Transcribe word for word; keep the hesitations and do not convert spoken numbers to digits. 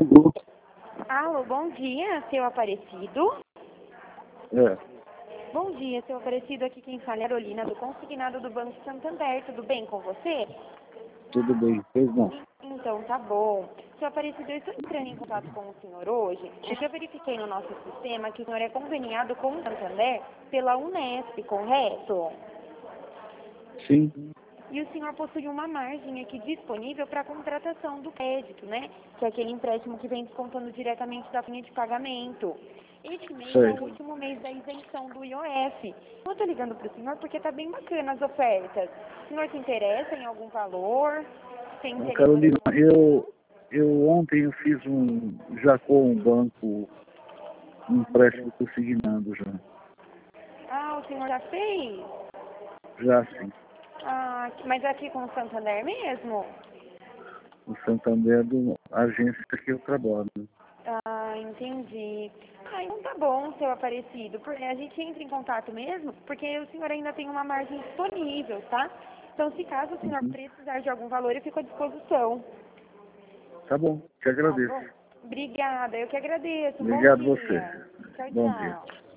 Alô, bom dia, seu Aparecido. É, Bom dia, seu Aparecido. Aqui quem fala é a Carolina, do consignado do Banco Santander. Tudo bem com você? tudo bem, pois não. Então, tá bom. Seu Aparecido, eu estou entrando em contato com o senhor hoje, porque eu verifiquei no nosso sistema que o senhor é conveniado com o Santander pela Unesp, correto? Sim, E o senhor possui uma margem aqui disponível para a contratação do crédito, né? Que é aquele empréstimo que vem descontando diretamente da linha de pagamento. Este mês é o certo. último mês da isenção do I O F. Eu estou ligando para o senhor porque está bem bacana as ofertas. O senhor se interessa em algum valor? Tem Ô, interesse Carolina, em eu, eu ontem eu fiz um, já com o banco, um empréstimo consignado já. Ah, o senhor já fez? Já sim, Ah, mas aqui com o Santander mesmo? o Santander do agência que eu trabalho. Ah, entendi. Ah, então tá bom, seu Aparecido. Porque a gente entra em contato mesmo, porque o senhor ainda tem uma margem disponível, tá? Então, se caso o senhor Uhum. precisar de algum valor, eu fico à disposição. Tá bom, te Tá agradeço. bom? Obrigada, eu que agradeço. Bom Obrigado você. dia. Tchau, Bom dia. tchau.